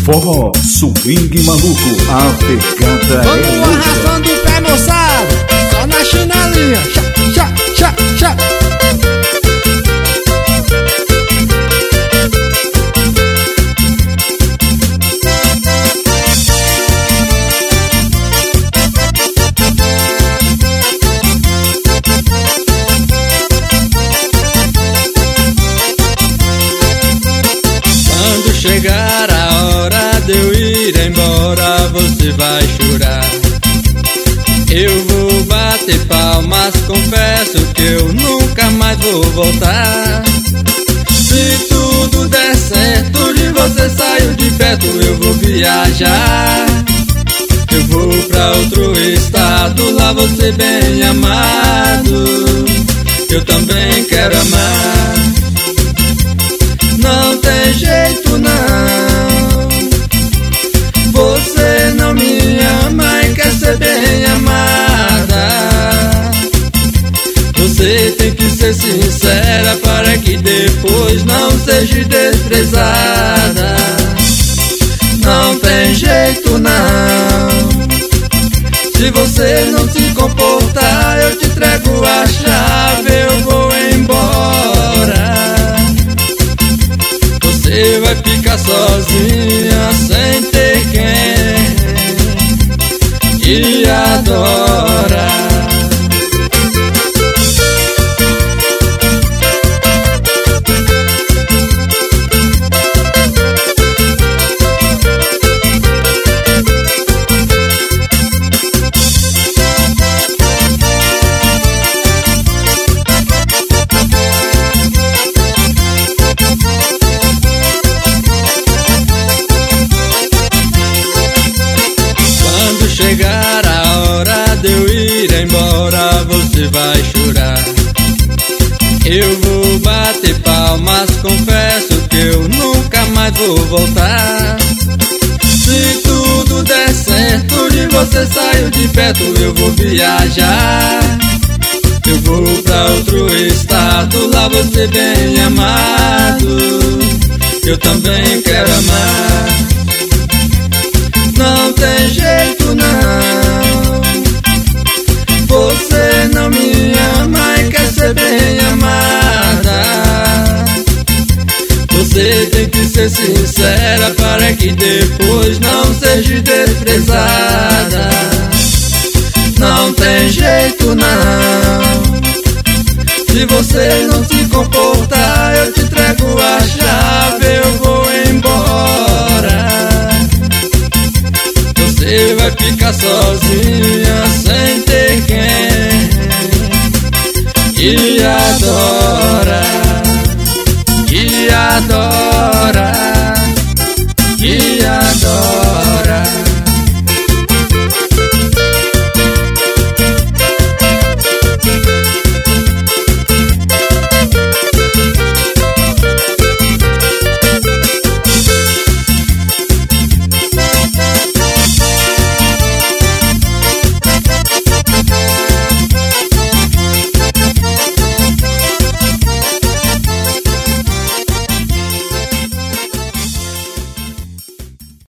forró, swing maluco, a pegada vamos é arrastando o pé, moçada, só na chinelinha, tchá, tchá, tchá, tchá. Quando chegar a hora de eu ir embora, você vai chorar. Eu vou bater palmas, confesso que eu nunca mais vou voltar. Se tudo der certo, de você saio de perto, eu vou viajar. Eu vou pra outro estado, lá você bem amado. Eu também quero amar. Não tem jeito não, você não me ama e quer ser bem amada. Você tem que ser sincera para que depois não seja desprezada. Não tem jeito não, se você não se comportar eu te entrego a chave, eu vou embora. Você vai ficar sozinha sem ter quem te adora. Chegar a hora de eu ir embora, você vai chorar. Eu vou bater palmas, confesso que eu nunca mais vou voltar. Se tudo der certo, de você saio de perto, eu vou viajar. Eu vou pra outro estado, lá você bem amado. Eu também quero amar. Não tem jeito não, você não me ama e quer ser bem amada. Você tem que ser sincera para que depois não seja desprezada. Não tem jeito não, se você não se comportar eu te entrego a chave, eu vou embora. Você vai ficar sozinha sem ter quem te adora, te adora.